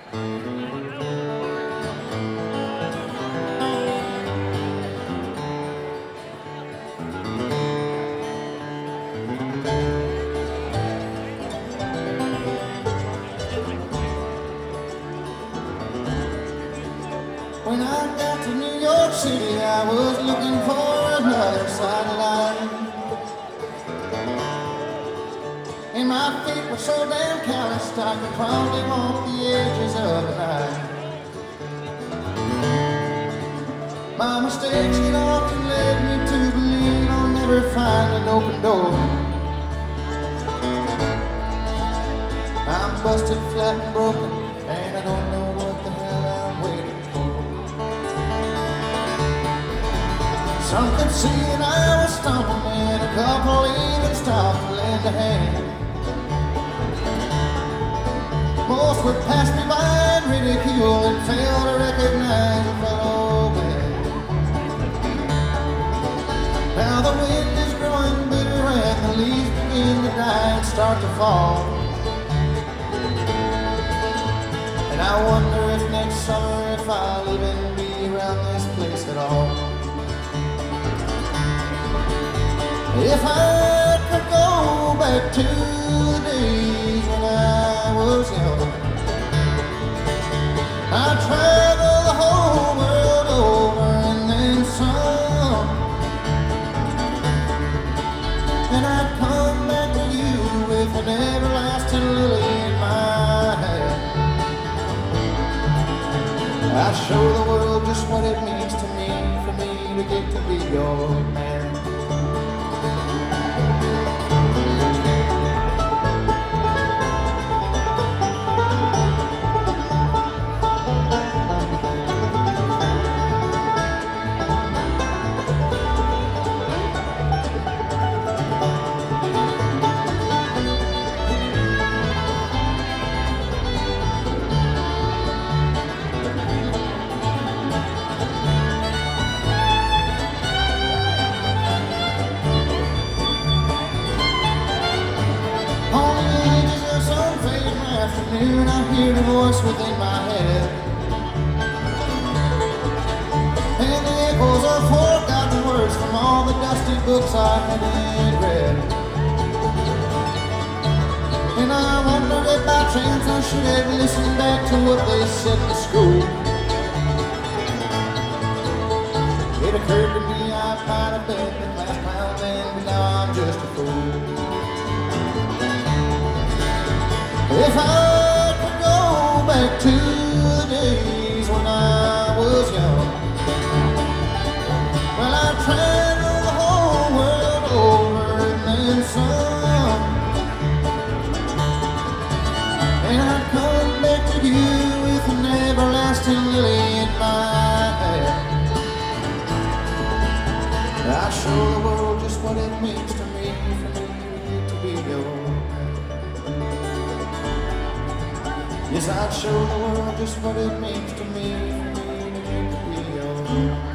When I got to New York City, I was looking for another sideline. And my feet were so damn calloused, I could probably walk the edges of the night. My mistakes had often led me to believe I'll never find an open door. I'm busted, flat, and broken, and I don't know what the hell I'm waiting for. Some could see that I was stumbling, a couple even stopped to lend a hand. Most would pass me by and ridicule and fail to recognize a fellow man. Now the wind is growing bitter and the leaves begin to die and start to fall. And I wonder if next summer if I'll even be around this place at all. If I could go back to the days when I was young, I'd travel the whole world over and then some. And I'd come back to you with an everlasting lily in my hand. I'd show the world just what it means to me, for me to get to be your man. Afternoon, I hear a voice within my head, and the echoes of forgotten words from all the dusty books I hadn't read. And I wonder if by chance I should have listened back to what they said in school. It occurred to me I might have been the class clown then, but now I'm just a fool. If I could go back to the days when I was young, well, I'd travel the whole world over and then some. And I'd come back to you with an everlasting lily in my hand. I'd show the world just what it means to me, for me to be your man. Yes, I'd show the world just what it means to me, for me to be your man.